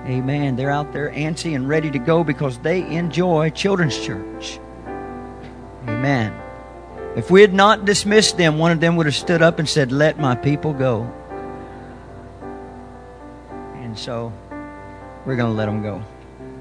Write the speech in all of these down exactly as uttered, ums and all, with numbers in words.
Amen. They're out there antsy and ready to go because they enjoy children's church. Amen. If we had not dismissed them, one of them would have stood up and said, "Let my people go." And so we're going to let them go.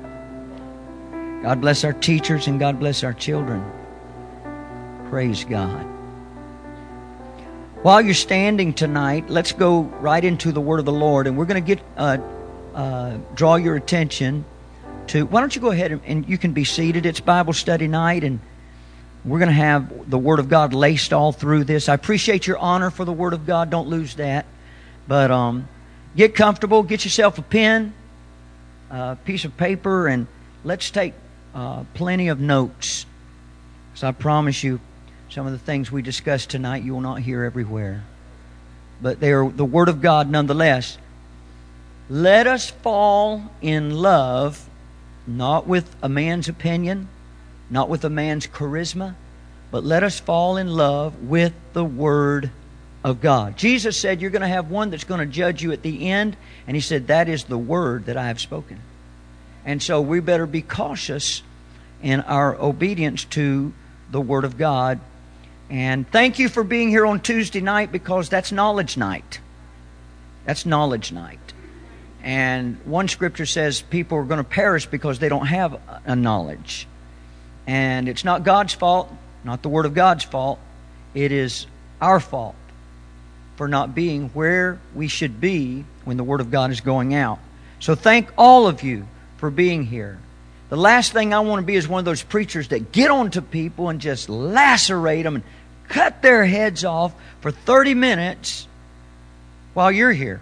God bless our teachers and God bless our children. Praise God. While you're standing tonight, let's go right into the Word of the Lord, and we're going to get uh, uh, draw your attention to. Why don't you go ahead and, and you can be seated? It's Bible study night, and we're going to have the Word of God laced all through this. I appreciate your honor for the Word of God. Don't lose that. But um, get comfortable. Get yourself a pen, a piece of paper, and let's take uh, plenty of notes. So I promise you, some of the things we discussed tonight you will not hear everywhere. But they are the Word of God nonetheless. Let us fall in love, not with a man's opinion, not with a man's charisma, but let us fall in love with the Word of God. Jesus said you're going to have one that's going to judge you at the end, and He said that is the Word that I have spoken. And so we better be cautious in our obedience to the Word of God. And thank you for being here on Tuesday night, because that's knowledge night. That's knowledge night. And one scripture says people are going to perish because they don't have a knowledge. And it's not God's fault, not the Word of God's fault. It is our fault for not being where we should be when the Word of God is going out. So thank all of you for being here. The last thing I want to be is one of those preachers that get onto people and just lacerate them and cut their heads off for thirty minutes while you're here.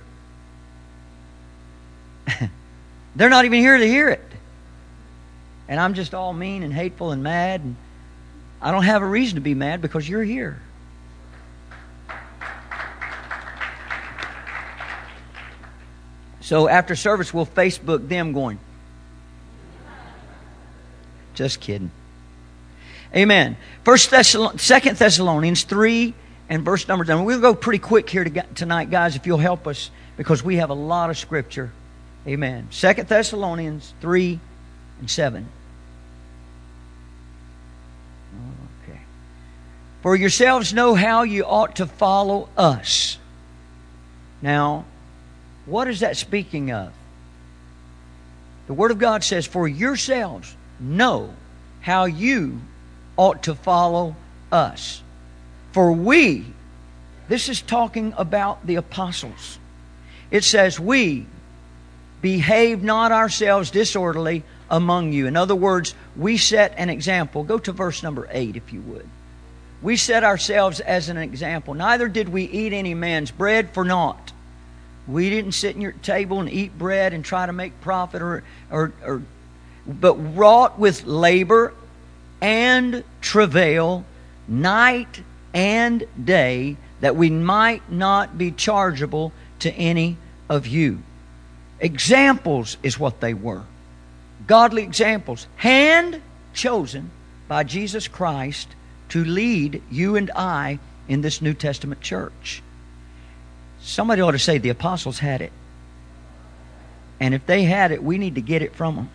They're not even here to hear it. And I'm just all mean and hateful and mad. And I don't have a reason to be mad because you're here. So after service, we'll Facebook them going, just kidding. Amen. First Thessalonians, Second Thessalonians three and verse number ten. We'll go pretty quick here to, tonight, guys, if you'll help us, because we have a lot of scripture. Amen. Second Thessalonians three and seven. Okay. For yourselves know how you ought to follow us. Now, what is that speaking of? The Word of God says, for yourselves know how you ought to follow us. For we, this is talking about the apostles. It says, we behave not ourselves disorderly among you. In other words, we set an example. Go to verse number eight, if you would. We set ourselves as an example. Neither did we eat any man's bread for naught. We didn't sit in your table and eat bread and try to make profit, or, or, or but wrought with labor and travail night and day, that we might not be chargeable to any of you. Examples is what they were. Godly examples. Hand chosen by Jesus Christ to lead you and I in this New Testament church. Somebody ought to say the apostles had it. And if they had it, we need to get it from them.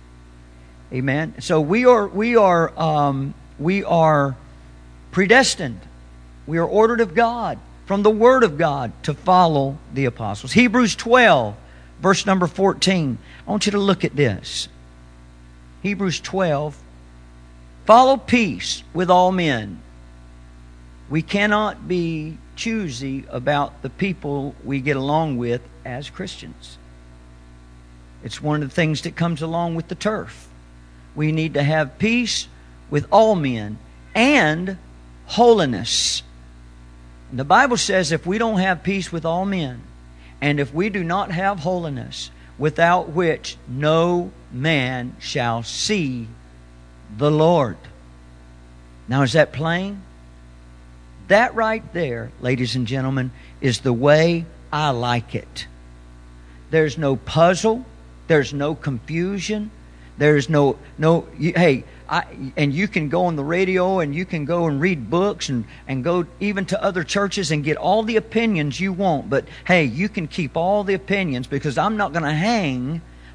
Amen. So we are we are um, we are predestined. We are ordered of God from the Word of God to follow the apostles. Hebrews twelve, verse number fourteen. I want you to look at this. Hebrews twelve. Follow peace with all men. We cannot be choosy about the people we get along with as Christians. It's one of the things that comes along with the turf. We need to have peace with all men and holiness. And the Bible says if we don't have peace with all men, and if we do not have holiness, without which no man shall see the Lord. Now, is that plain? That right there, ladies and gentlemen, is the way I like it. There's no puzzle. There's no confusion. There's no, no you, hey, I, and you can go on the radio and you can go and read books and, and go even to other churches and get all the opinions you want. But, hey, you can keep all the opinions, because I'm not going to hang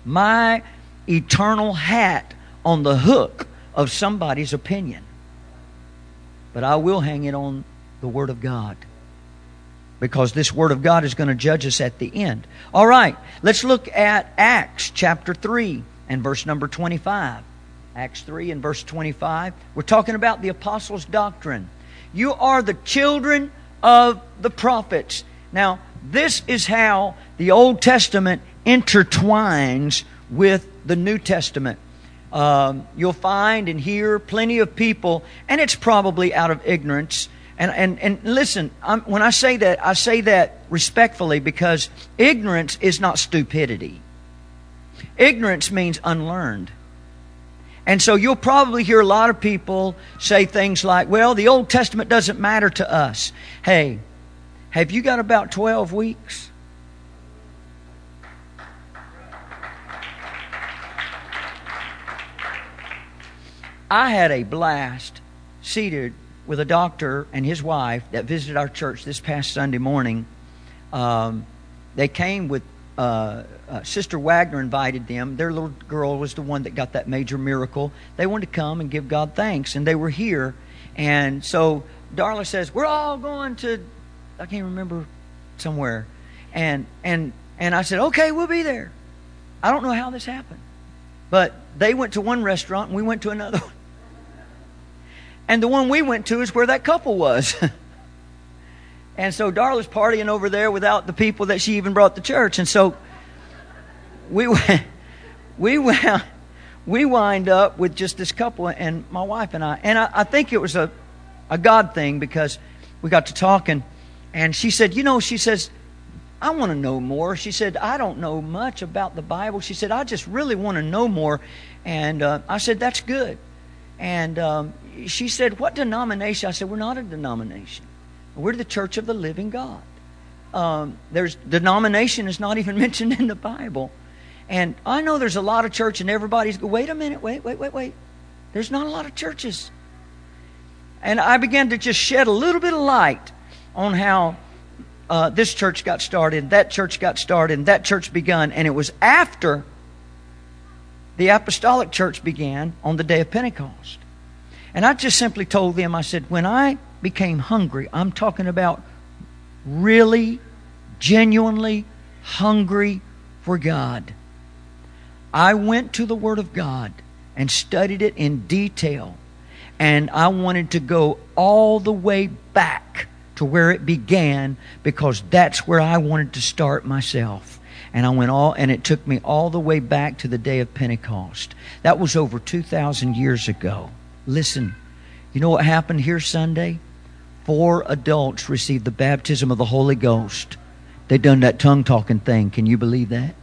my eternal hat on the hook of somebody's opinion. But I will hang it on the Word of God, because this Word of God is going to judge us at the end. All right, let's look at Acts chapter three and verse number twenty-five. Acts three and verse twenty-five. We're talking about the apostles' doctrine. You are the children of the prophets. Now, this is how the Old Testament intertwines with the New Testament. Um, you'll find and hear plenty of people, and it's probably out of ignorance. And and, and listen, I'm, when I say that, I say that respectfully, because ignorance is not stupidity. Ignorance means unlearned. And so you'll probably hear a lot of people say things like, well, the Old Testament doesn't matter to us. Hey, have you got about twelve weeks? I had a blast seated with a doctor and his wife that visited our church this past Sunday morning. Um, they came with... Uh, uh, Sister Wagner invited them. Their little girl was the one that got that major miracle. They wanted to come and give God thanks, and they were here. And so Darla says, we're all going to, I can't remember, somewhere. And and and I said, okay, we'll be there. I don't know how this happened, but they went to one restaurant and we went to another one. And the one we went to is where that couple was. And so Darla's partying over there without the people that she even brought to church. And so we went, we went, we wind up with just this couple and my wife and I. And I, I think it was a, a God thing, because we got to talking. And she said, you know, she says, I want to know more. She said, I don't know much about the Bible. She said, I just really want to know more. And uh, I said, that's good. And um, she said, what denomination? I said, we're not a denomination. We're the Church of the Living God. Um, there's denomination is not even mentioned in the Bible. And I know there's a lot of church, and everybody's go, wait a minute, wait, wait, wait, wait. There's not a lot of churches. And I began to just shed a little bit of light on how uh, this church got started, that church got started, and that church begun. And it was after the apostolic church began on the day of Pentecost. And I just simply told them, I said, when I became hungry, I'm talking about really, genuinely hungry for God, I went to the Word of God and studied it in detail. And I wanted to go all the way back to where it began, because that's where I wanted to start myself. And I went all, and it took me all the way back to the day of Pentecost. That was over two thousand years ago. Listen, you know what happened here Sunday? Four adults received the baptism of the Holy Ghost. They done that tongue-talking thing. Can you believe that?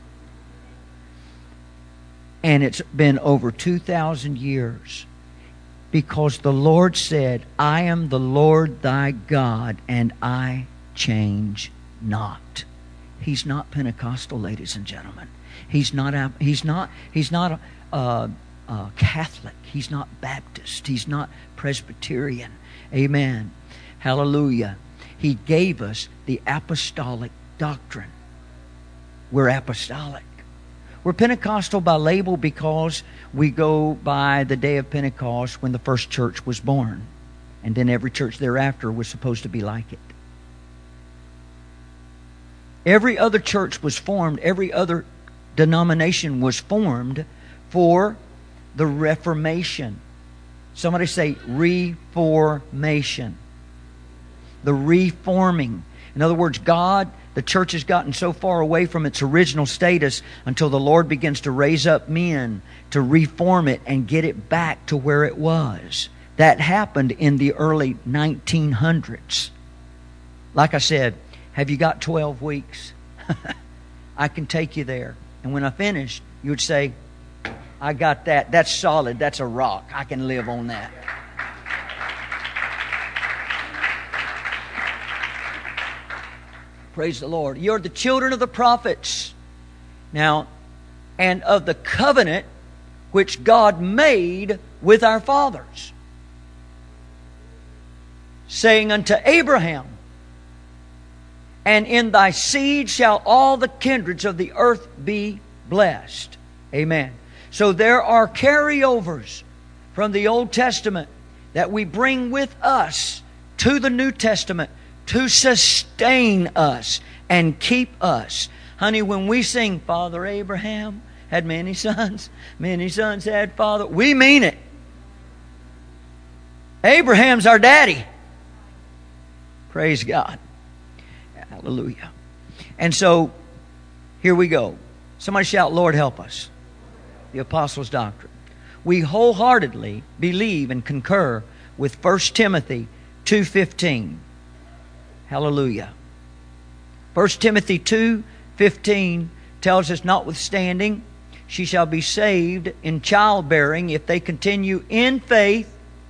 And it's been over two thousand years. Because the Lord said, I am the Lord thy God, and I change not. He's not Pentecostal, ladies and gentlemen. He's not. He's not. He's not uh, uh, Catholic. He's not Baptist. He's not Presbyterian. Amen. Hallelujah. He gave us the apostolic doctrine. We're apostolic. We're Pentecostal by label because we go by the day of Pentecost when the first church was born. And then every church thereafter was supposed to be like it. Every other church was formed, every other denomination was formed for the Reformation. Somebody say reformation. The reforming. In other words, God, the church has gotten so far away from its original status until the Lord begins to raise up men to reform it and get it back to where it was. That happened in the early nineteen hundreds. Like I said, have you got twelve weeks? I can take you there. And when I finish, you would say, I got that. That's solid. That's a rock. I can live on that. Praise the Lord. You're the children of the prophets. Now, and of the covenant which God made with our fathers, saying unto Abraham, and in thy seed shall all the kindreds of the earth be blessed. Amen. So there are carryovers from the Old Testament that we bring with us to the New Testament to sustain us and keep us. Honey, when we sing, Father Abraham had many sons, many sons had father, we mean it. Abraham's our daddy. Praise God. Hallelujah. And so, here we go. Somebody shout, Lord, help us. The Apostles' Doctrine. We wholeheartedly believe and concur with First Timothy two fifteen. Hallelujah. First Timothy two fifteen tells us, notwithstanding, she shall be saved in childbearing if they continue in faith,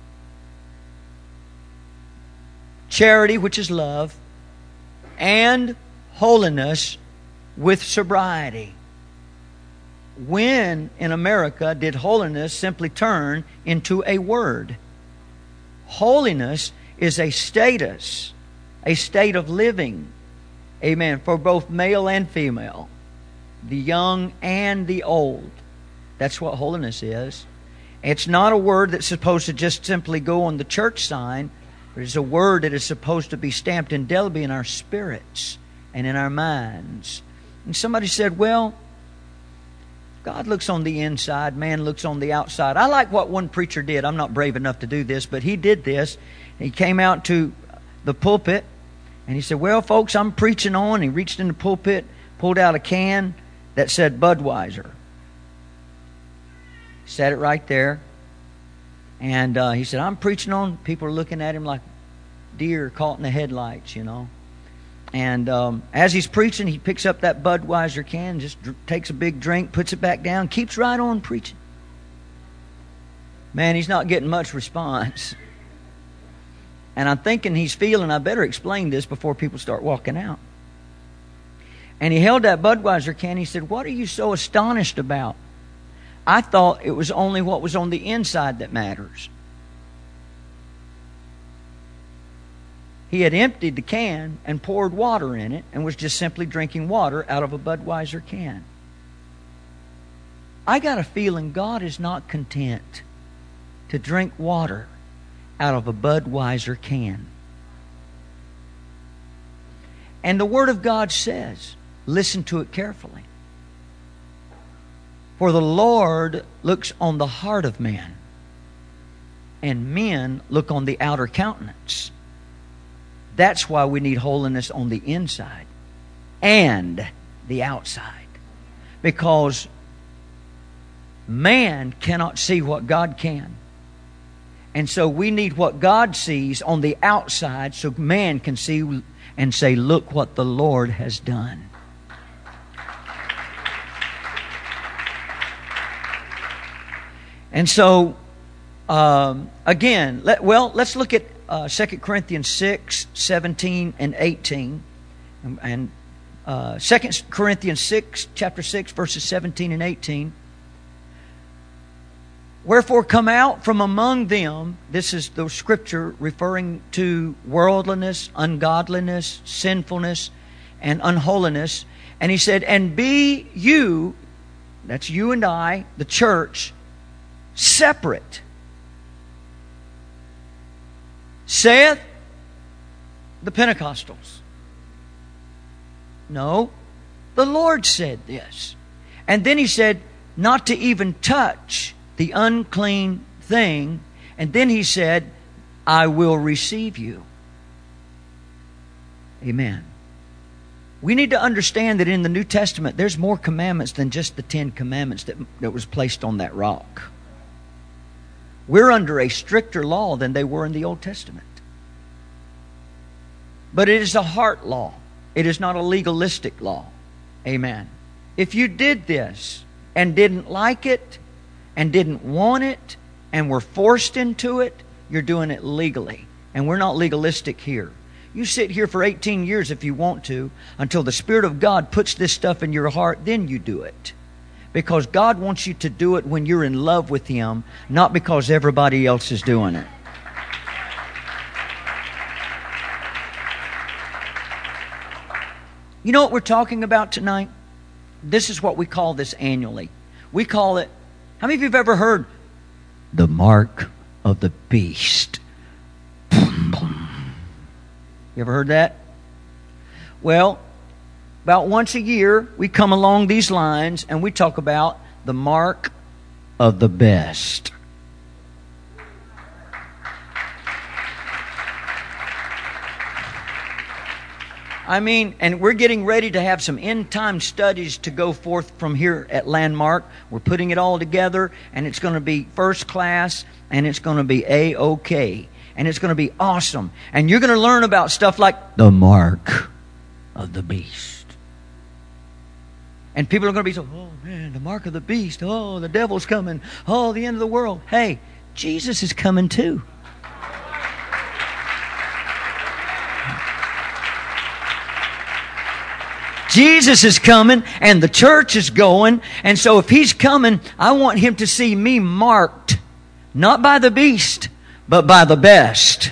charity, which is love, and holiness with sobriety. When in America did holiness simply turn into a word? Holiness is a status, a state of living. Amen. For both male and female, the young and the old. That's what holiness is. It's not a word that's supposed to just simply go on the church sign. But it's a word that is supposed to be stamped indelibly in our spirits and in our minds. And somebody said, well, God looks on the inside, man looks on the outside. I like what one preacher did. I'm not brave enough to do this, but he did this. He came out to the pulpit and he said, well, folks, I'm preaching on. He reached in the pulpit, pulled out a can that said Budweiser. Set it right there. And uh, he said, I'm preaching on. People are looking at him like deer caught in the headlights, you know. And um, as he's preaching, he picks up that Budweiser can, just dr- takes a big drink, puts it back down, keeps right on preaching. Man, he's not getting much response. And I'm thinking he's feeling, I better explain this before people start walking out. And he held that Budweiser can. He said, what are you so astonished about? I thought it was only what was on the inside that matters. He had emptied the can and poured water in it and was just simply drinking water out of a Budweiser can. I got a feeling God is not content to drink water out of a Budweiser can. And the Word of God says, listen to it carefully. For the Lord looks on the heart of man, and men look on the outer countenance. That's why we need holiness on the inside and the outside. Because man cannot see what God can. And so we need what God sees on the outside so man can see and say, look what the Lord has done. And so, um, again, let, well, let's look at uh, Second Corinthians six, seventeen and eighteen. And, and uh, Second Corinthians six, chapter six, verses seventeen and eighteen. Wherefore come out from among them, this is the scripture referring to worldliness, ungodliness, sinfulness, and unholiness. And he said, and be you, that's you and I, the church, separate. Saith the Pentecostals. No, the Lord said this. And then he said, not to even touch the unclean thing. And then he said, I will receive you. Amen. We need to understand that in the New Testament, there's more commandments than just the Ten Commandments that, that was placed on that rock. We're under a stricter law than they were in the Old Testament. But it is a heart law. It is not a legalistic law. Amen. If you did this and didn't like it and didn't want it and were forced into it, you're doing it legally. And we're not legalistic here. You sit here for eighteen years if you want to, until the Spirit of God puts this stuff in your heart, then you do it. Because God wants you to do it when you're in love with Him, not because everybody else is doing it. You know what we're talking about tonight? This is what we call this annually. We call it, how many of you have ever heard the mark of the beast? You ever heard that? Well, about once a year, we come along these lines and we talk about the mark of the best. I mean, and we're getting ready to have some end-time studies to go forth from here at Landmark. We're putting it all together, and it's going to be first class, and it's going to be A-OK. And it's going to be awesome. And you're going to learn about stuff like the mark of the beast. And people are going to be so, oh man, the mark of the beast. Oh, the devil's coming. Oh, the end of the world. Hey, Jesus is coming too. Jesus is coming and the church is going. And so if He's coming, I want Him to see me marked, not by the beast, but by the best.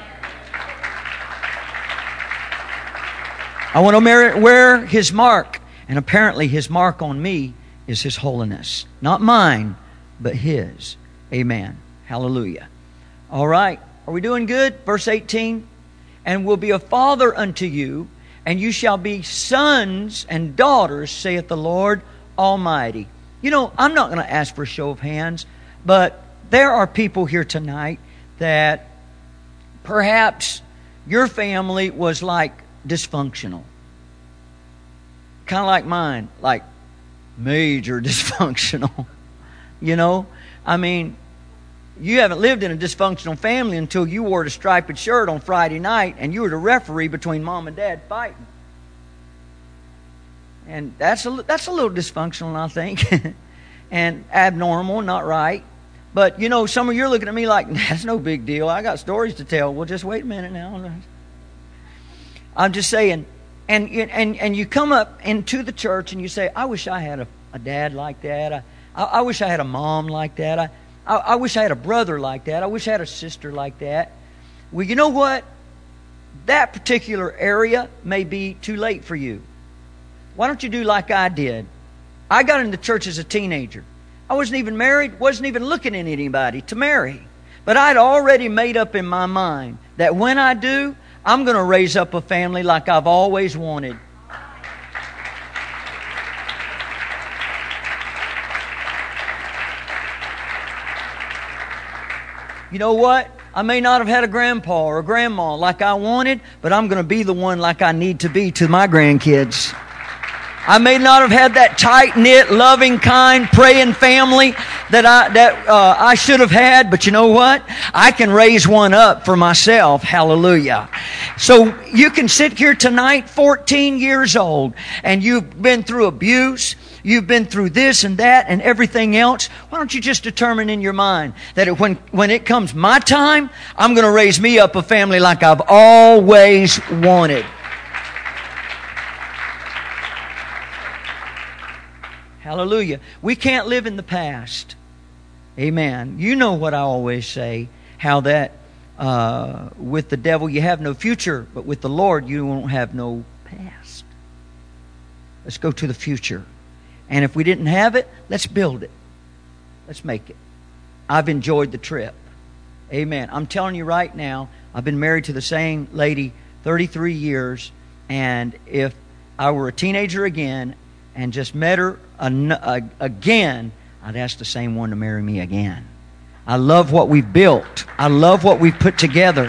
I want to wear His mark. And apparently His mark on me is His holiness. Not mine, but His. Amen. Hallelujah. All right. Are we doing good? Verse eighteen. And will be a father unto you, and you shall be sons and daughters, saith the Lord Almighty. You know, I'm not going to ask for a show of hands, but there are people here tonight that perhaps your family was like dysfunctional. Kind of like mine, like major dysfunctional. You know, I mean, you haven't lived in a dysfunctional family until you wore a striped shirt on Friday night and you were the referee between mom and dad fighting. And that's a, that's a little dysfunctional, I think, and abnormal, not right. But, you know, some of you are looking at me like, that's no big deal. I got stories to tell. Well, just wait a minute now. I'm just saying, and and and you come up into the church and you say, I wish I had a, a dad like that. I, I, I wish I had a mom like that. I, I, I wish I had a brother like that. I wish I had a sister like that. Well, you know what? That particular area may be too late for you. Why don't you do like I did? I got into church as a teenager. I wasn't even married, wasn't even looking at anybody to marry. But I'd already made up in my mind that when I do, I'm going to raise up a family like I've always wanted. You know what? I may not have had a grandpa or a grandma like I wanted, but I'm going to be the one like I need to be to my grandkids. I may not have had that tight-knit, loving, kind, praying family that I that uh, I should have had, but you know what? I can raise one up for myself. Hallelujah. So you can sit here tonight, fourteen years old, and you've been through abuse. You've been through this and that and everything else. Why don't you just determine in your mind that it, when, when it comes my time, I'm going to raise me up a family like I've always wanted. Hallelujah. We can't live in the past. Amen. You know what I always say, how that uh, with the devil you have no future, but with the Lord you won't have no past. Let's go to the future. And if we didn't have it, let's build it. Let's make it. I've enjoyed the trip. Amen. I'm telling you right now, I've been married to the same lady thirty-three years, and if I were a teenager again and just met her again, I'd ask the same one to marry me again. I love what we've built. I love what we've put together.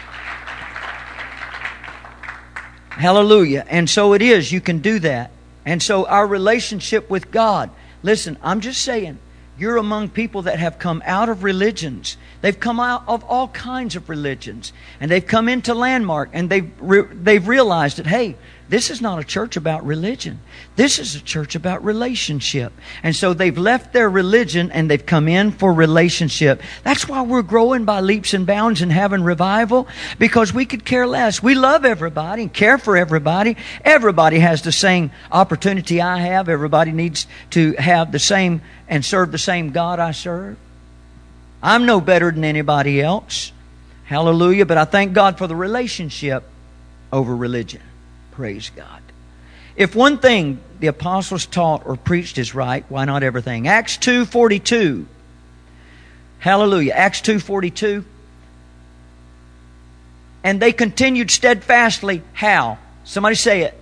Hallelujah. And so it is. You can do that. And so our relationship with God. Listen, I'm just saying, you're among people that have come out of religions. They've come out of all kinds of religions. And they've come into Landmark and they've, re- they've realized that, hey, this is not a church about religion. This is a church about relationship. And so they've left their religion and they've come in for relationship. That's why we're growing by leaps and bounds and having revival, because we could care less. We love everybody and care for everybody. Everybody has the same opportunity I have. Everybody needs to have the same and serve the same God I serve. I'm no better than anybody else. Hallelujah. But I thank God for the relationship over religion. Praise God. If one thing the apostles taught or preached is right, why not everything? Acts two forty-two. Hallelujah. Acts two forty-two. And they continued steadfastly. How? Somebody say it.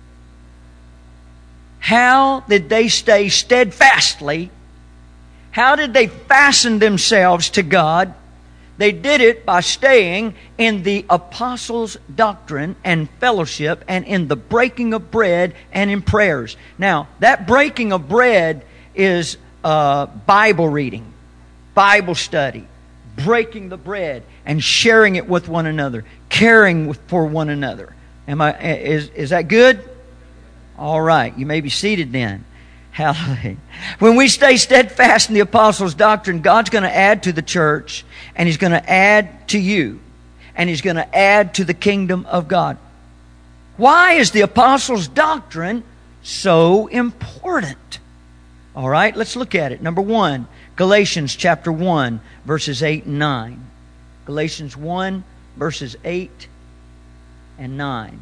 How did they stay steadfastly? How did they fasten themselves to God? They did it by staying in the apostles' doctrine and fellowship and in the breaking of bread and in prayers. Now, that breaking of bread is uh, Bible reading, Bible study, breaking the bread and sharing it with one another, caring for one another. Am I? Is, is that good? All right. You may be seated then. Hallelujah. When we stay steadfast in the apostles' doctrine, God's going to add to the church, and He's going to add to you, and He's going to add to the kingdom of God. Why is the apostles' doctrine so important? All right, let's look at it. Number one, Galatians chapter one, verses eight and nine. Galatians one, verses eight and nine.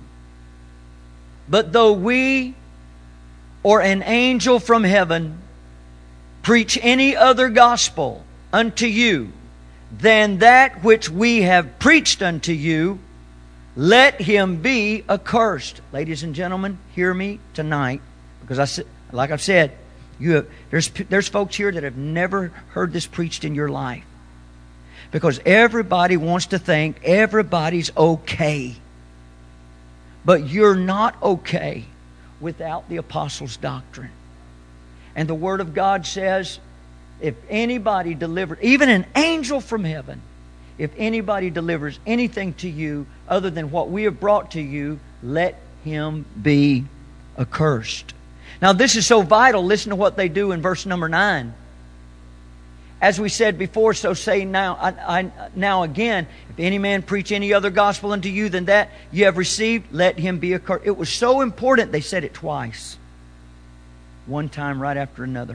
But though we or an angel from heaven preach any other gospel unto you than that which we have preached unto you, let him be accursed. Ladies and gentlemen, hear me tonight, because I, like I've said, you have, there's there's folks here that have never heard this preached in your life, because everybody wants to think everybody's okay, but you're not okay without the apostles' doctrine. And the Word of God says, if anybody delivered, even an angel from heaven, if anybody delivers anything to you other than what we have brought to you, let him be accursed. Now this is so vital. Listen to what they do in verse number nine. As we said before, so say now, I, I, now again, if any man preach any other gospel unto you than that you have received, let him be accursed. It was so important they said it twice. One time right after another.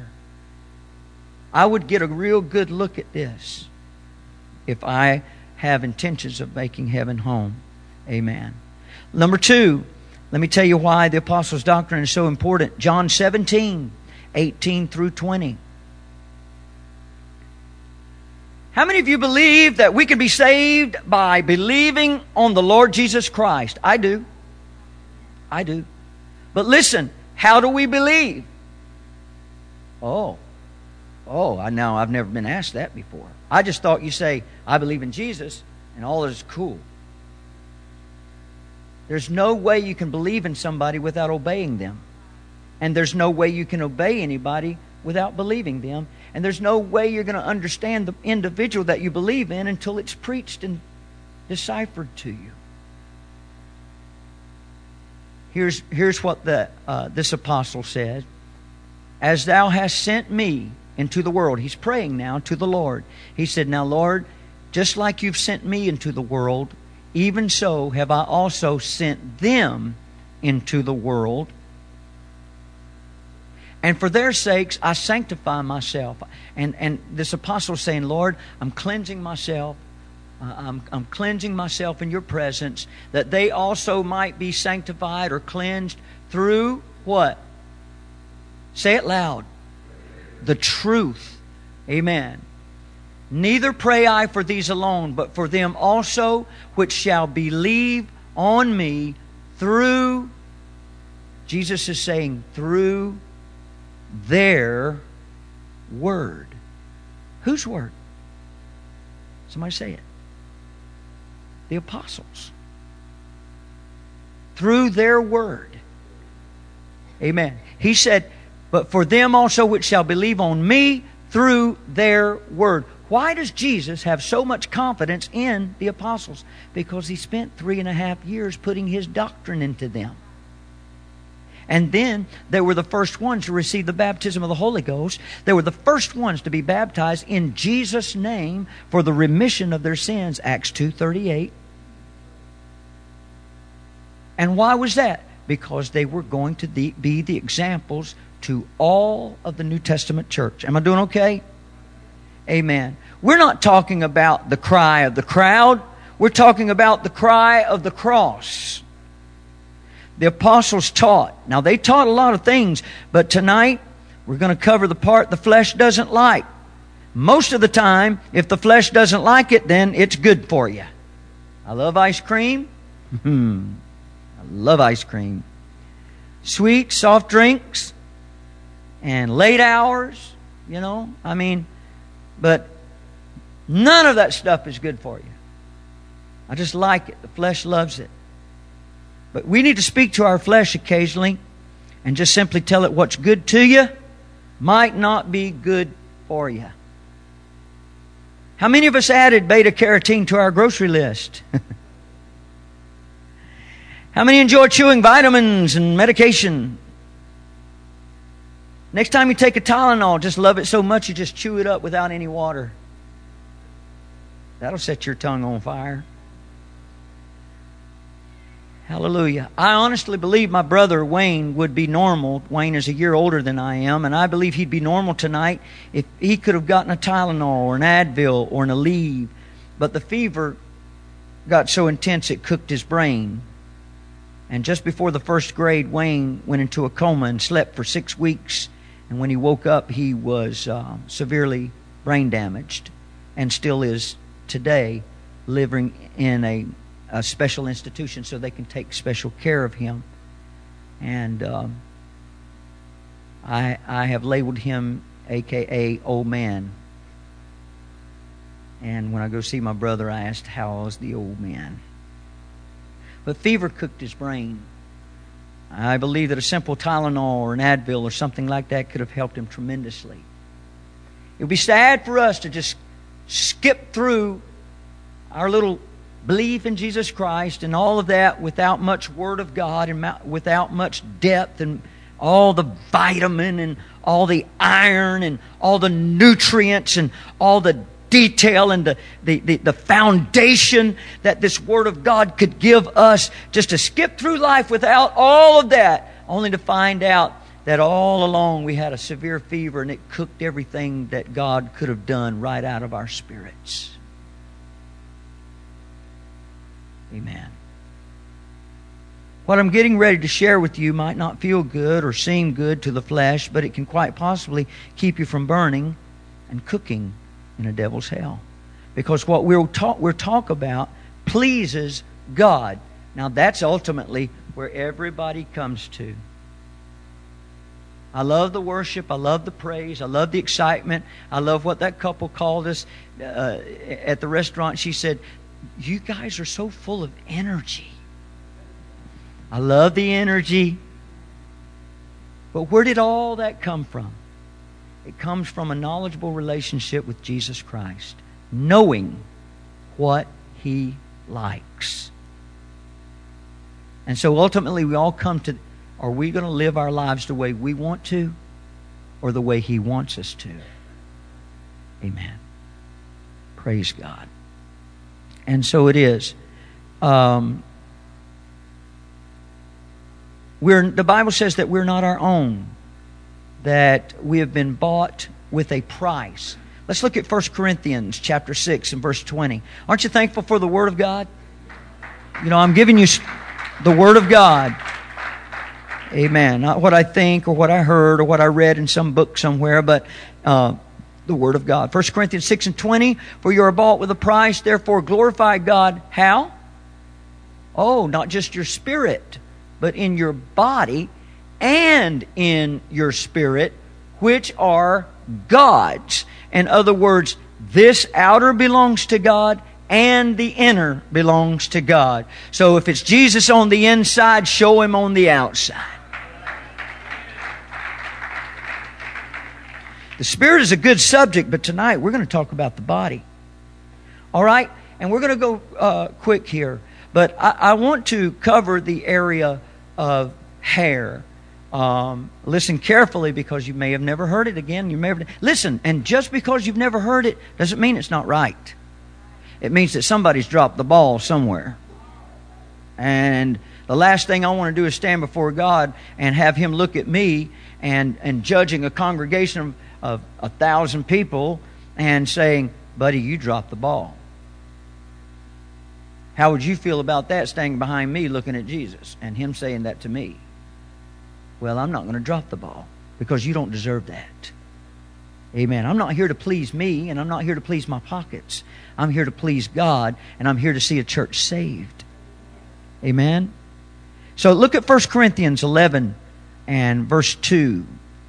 I would get a real good look at this if I have intentions of making heaven home. Amen. Number two, let me tell you why the apostles' doctrine is so important. John seventeen, eighteen through twenty. How many of you believe that we can be saved by believing on the Lord Jesus Christ? I do. I do. But listen, how do we believe? Oh. Oh, I now I've never been asked that before. I just thought you say, I believe in Jesus, and all is cool. There's no way you can believe in somebody without obeying them. And there's no way you can obey anybody without believing them. And there's no way you're going to understand the individual that you believe in until it's preached and deciphered to you. Here's, here's what the, uh, this apostle said. As thou hast sent me into the world. He's praying now to the Lord. He said, now Lord, just like you've sent me into the world, even so have I also sent them into the world. And for their sakes, I sanctify myself. And, and this apostle is saying, Lord, I'm cleansing myself. Uh, I'm, I'm cleansing myself in your presence, that they also might be sanctified or cleansed through what? Say it loud. The truth. Amen. Neither pray I for these alone, but for them also which shall believe on me through, Jesus is saying, through their word. Whose word? Somebody say it. The apostles. Through their word. Amen. He said, but for them also which shall believe on me through their word. Why does Jesus have so much confidence in the apostles? Because He spent three and a half years putting His doctrine into them. And then they were the first ones to receive the baptism of the Holy Ghost. They were the first ones to be baptized in Jesus' name for the remission of their sins. Acts two thirty-eight. And why was that? Because they were going to be the examples to all of the New Testament church. Am I doing okay? Amen. We're not talking about the cry of the crowd. We're talking about the cry of the cross. the apostles taught. Now, they taught a lot of things, but tonight we're going to cover the part the flesh doesn't like. Most of the time, if the flesh doesn't like it, then it's good for you. I love ice cream. I love ice cream. Sweet, soft drinks, and late hours, you know. I mean, but none of that stuff is good for you. I just like it. The flesh loves it. But we need to speak to our flesh occasionally and just simply tell it what's good to you might not be good for you. How many of us added beta-carotene to our grocery list? How many enjoy chewing vitamins and medication? Next time you take a Tylenol, just love it so much you just chew it up without any water. That'll set your tongue on fire. Hallelujah. I honestly believe my brother Wayne would be normal. Wayne is a year older than I am, and I believe he'd be normal tonight if he could have gotten a Tylenol or an Advil or an Aleve. But the fever got so intense it cooked his brain. And just before the first grade, Wayne went into a coma and slept for six weeks. And when he woke up, he was uh, severely brain damaged and still is today, living in a a special institution so they can take special care of him. And um, I I have labeled him A K A old man. And when I go see my brother, I asked, how is the old man? But fever cooked his brain. I believe that a simple Tylenol or an Advil or something like that could have helped him tremendously. It would be sad for us to just skip through our little belief in Jesus Christ and all of that without much Word of God and without much depth and all the vitamin and all the iron and all the nutrients and all the detail and the, the, the, the foundation that this Word of God could give us, just to skip through life without all of that, only to find out that all along we had a severe fever and it cooked everything that God could have done right out of our spirits. Amen. What I'm getting ready to share with you might not feel good or seem good to the flesh, but it can quite possibly keep you from burning and cooking in a devil's hell. Because what we'll talk, we'll talk about pleases God. Now that's ultimately where everybody comes to. I love the worship. I love the praise. I love the excitement. I love what that couple called us uh, at the restaurant. She said, you guys are so full of energy. I love the energy. But where did all that come from? It comes from a knowledgeable relationship with Jesus Christ. Knowing what He likes. And so ultimately we all come to, are we going to live our lives the way we want to or the way He wants us to? Amen. Praise God. And so it is. Um, we're, the Bible says that we're not our own, that we have been bought with a price. Let's look at First Corinthians chapter six and verse twenty. Aren't you thankful for the Word of God? You know, I'm giving you the Word of God. Amen. Not what I think or what I heard or what I read in some book somewhere, but uh, the Word of God. First Corinthians six and twenty, for you are bought with a price, therefore glorify God. How? Oh, not just your spirit, but in your body and in your spirit, which are God's. In other words, this outer belongs to God and the inner belongs to God. So if it's Jesus on the inside, show Him on the outside. The spirit is a good subject, but tonight we're going to talk about the body. All right? And we're going to go uh, quick here. But I, I want to cover the area of hair. Um, listen carefully, because you may have never heard it again. You may have, listen, and just because you've never heard it doesn't mean it's not right. It means that somebody's dropped the ball somewhere. And the last thing I want to do is stand before God and have Him look at me and, and judging a congregation of, of a thousand people and saying, buddy, you dropped the ball. How would you feel about that, standing behind me looking at Jesus and Him saying that to me? Well, I'm not going to drop the ball because you don't deserve that. Amen. I'm not here to please me, and I'm not here to please my pockets. I'm here to please God, and I'm here to see a church saved. Amen. So look at First Corinthians eleven and verse two.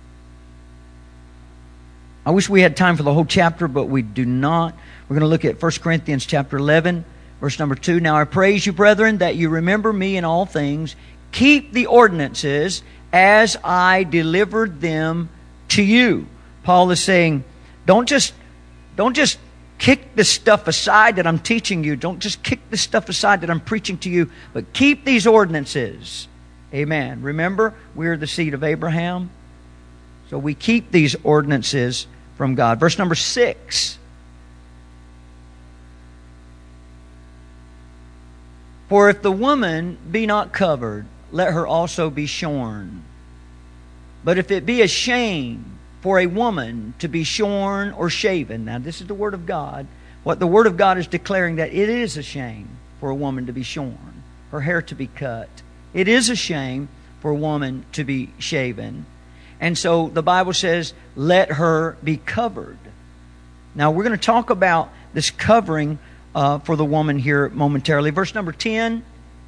I wish we had time for the whole chapter, but we do not. We're going to look at First Corinthians chapter eleven, verse number two. Now I praise you, brethren, that you remember me in all things. Keep the ordinances as I delivered them to you. Paul is saying, don't just, don't just kick the stuff aside that I'm teaching you. Don't just kick the stuff aside that I'm preaching to you, but keep these ordinances. Amen. Remember, we're the seed of Abraham. So we keep these ordinances from God. Verse number six. For if the woman be not covered, let her also be shorn. But if it be a shame for a woman to be shorn or shaven. Now this is the Word of God. What the Word of God is declaring, that it is a shame for a woman to be shorn, her hair to be cut. It is a shame for a woman to be shaven. And so the Bible says, let her be covered. Now we're going to talk about this covering uh, for the woman here momentarily. Verse number ten.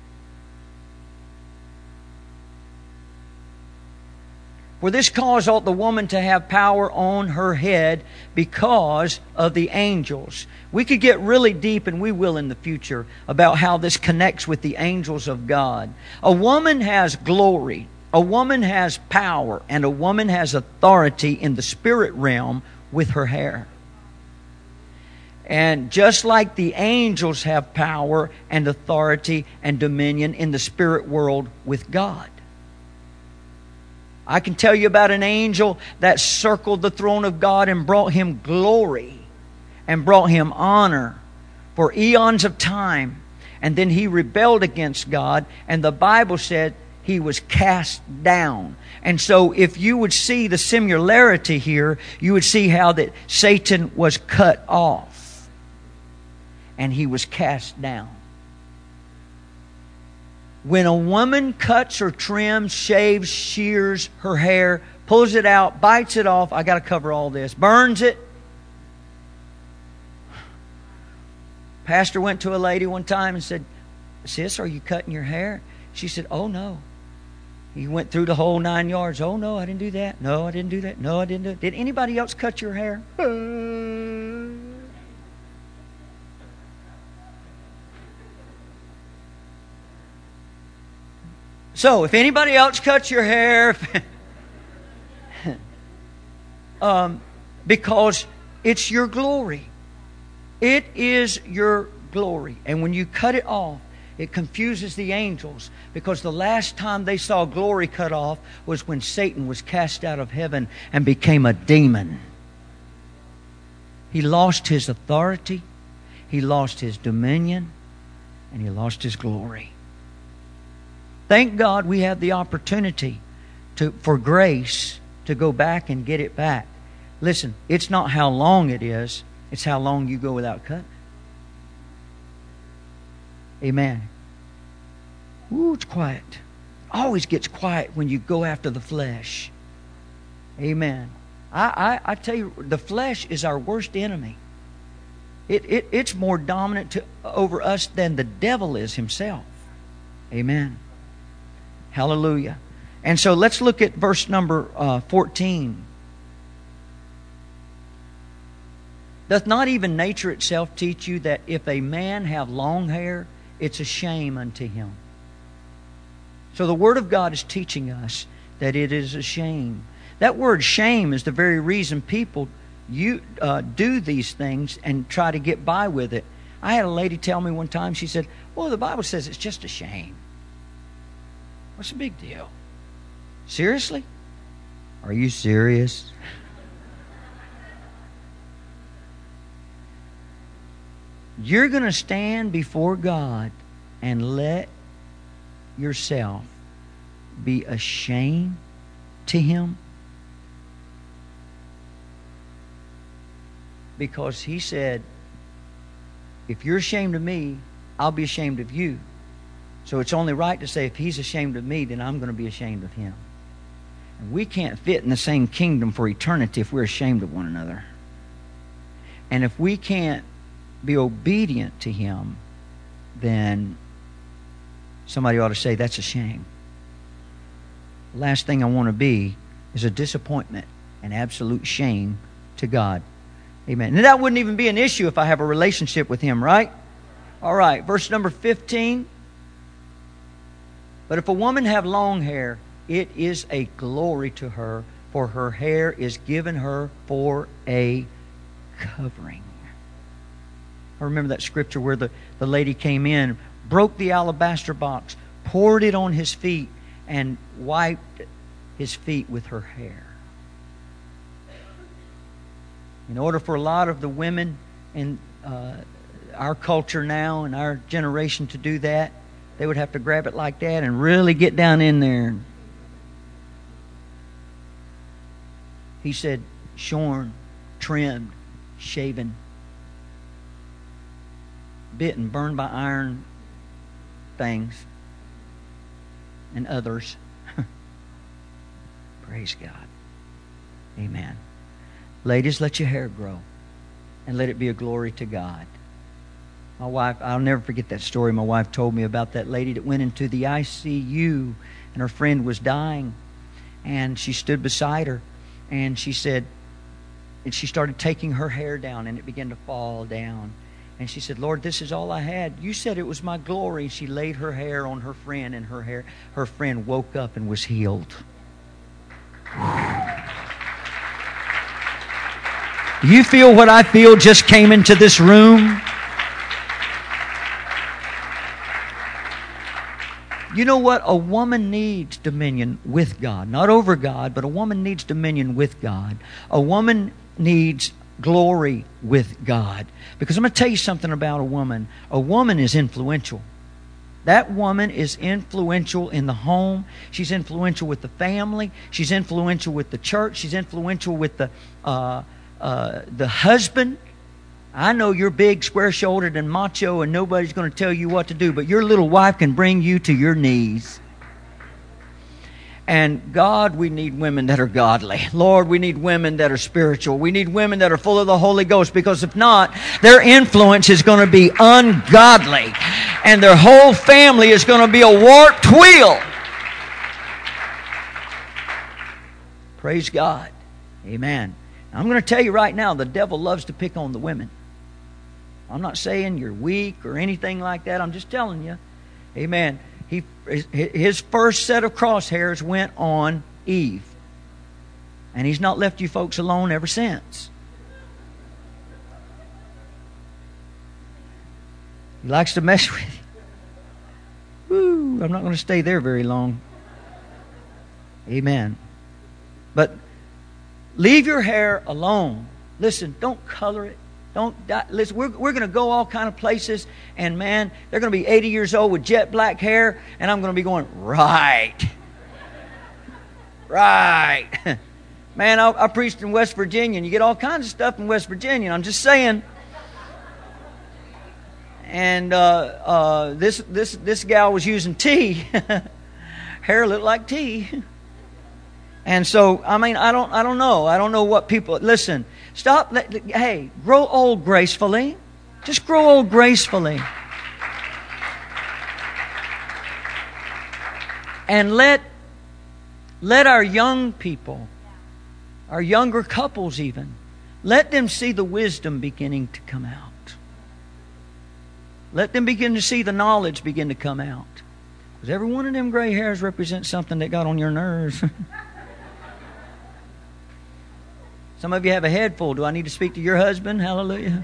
For this cause ought the woman to have power on her head because of the angels. We could get really deep, and we will in the future, about how this connects with the angels of God. A woman has glory, a woman has power, and a woman has authority in the spirit realm with her hair. And just like the angels have power and authority and dominion in the spirit world with God. I can tell you about an angel that circled the throne of God and brought Him glory and brought Him honor for eons of time. And then he rebelled against God, and the Bible said he was cast down. And so if you would see the similarity here, you would see how that Satan was cut off and he was cast down. When a woman cuts or trims, shaves, shears her hair, pulls it out, bites it off, I got to cover all this, burns it. Pastor went to a lady one time and said, "Sis, are you cutting your hair?" She said, "Oh no." He went through the whole nine yards. "Oh no, I didn't do that. No, I didn't do that. No, I didn't do it." Did anybody else cut your hair? So, if anybody else cuts your hair, um, because it's your glory. It is your glory. And when you cut it off, it confuses the angels, because the last time they saw glory cut off was when Satan was cast out of heaven and became a demon. He lost his authority, he lost his dominion, and he lost his glory. Thank God we have the opportunity to, for grace to go back and get it back. Listen, it's not how long it is, it's how long you go without cutting. Amen. Ooh, it's quiet. Always gets quiet when you go after the flesh. Amen. I, I, I tell you, the flesh is our worst enemy. It, it, it's more dominant to, over us than the devil is himself. Amen. Hallelujah. And so let's look at verse number uh, fourteen. Doth not even nature itself teach you that if a man have long hair, it's a shame unto him? So the Word of God is teaching us that it is a shame. That word shame is the very reason people you uh, do these things and try to get by with it. I had a lady tell me one time, she said, "Well, the Bible says it's just a shame." What's the big deal? Seriously? Are you serious? You're going to stand before God and let yourself be a shame to Him? Because He said, if you're ashamed of me, I'll be ashamed of you. So it's only right to say, if he's ashamed of me, then I'm going to be ashamed of him. And we can't fit in the same kingdom for eternity if we're ashamed of one another. And if we can't be obedient to him, then somebody ought to say, that's a shame. The last thing I want to be is a disappointment and absolute shame to God. Amen. And that wouldn't even be an issue if I have a relationship with him, right? All right, verse number fifteen. But if a woman have long hair, it is a glory to her, for her hair is given her for a covering. I remember that scripture where the, the lady came in, broke the alabaster box, poured it on his feet, and wiped his feet with her hair. In order for a lot of the women in uh, our culture now and our generation to do that, they would have to grab it like that and really get down in there. He said, shorn, trimmed, shaven, bitten, burned by iron things and others. Praise God. Amen. Ladies, let your hair grow and let it be a glory to God. My wife, I'll never forget that story my wife told me about that lady that went into the I C U and her friend was dying, and she stood beside her and she said, and she started taking her hair down and it began to fall down. And she said, Lord, this is all I had. You said it was my glory. She laid her hair on her friend, and her hair, her friend woke up and was healed. You feel what I feel just came into this room? You know what? A woman needs dominion with God. Not over God, but a woman needs dominion with God. A woman needs glory with God. Because I'm going to tell you something about a woman. A woman is influential. That woman is influential in the home. She's influential with the family. She's influential with the church. She's influential with the uh, uh, the husband. I know you're big, square-shouldered, and macho, and nobody's going to tell you what to do, but your little wife can bring you to your knees. And God, we need women that are godly. Lord, we need women that are spiritual. We need women that are full of the Holy Ghost, because if not, their influence is going to be ungodly. And their whole family is going to be a warped wheel. Praise God. Amen. I'm going to tell you right now, the devil loves to pick on the women. I'm not saying you're weak or anything like that. I'm just telling you. Amen. He, his first set of crosshairs went on Eve. And he's not left you folks alone ever since. He likes to mess with you. Woo, I'm not going to stay there very long. Amen. But leave your hair alone. Listen, don't color it. Don't listen. We're we're going to go all kind of places, and man, they're going to be eighty years old with jet black hair, and I'm going to be going right, right. Man, I, I preached in West Virginia, and you get all kinds of stuff in West Virginia. And I'm just saying. And uh, uh, this this this gal was using tea. Hair looked like tea. And so, I mean, I don't I don't know. I don't know what people... Listen, stop. Let, hey, grow old gracefully. Just grow old gracefully. And let, let our young people, our younger couples even, let them see the wisdom beginning to come out. Let them begin to see the knowledge begin to come out. Because every one of them gray hairs represents something that got on your nerves. Some of you have a head full. Do I need to speak to your husband? Hallelujah.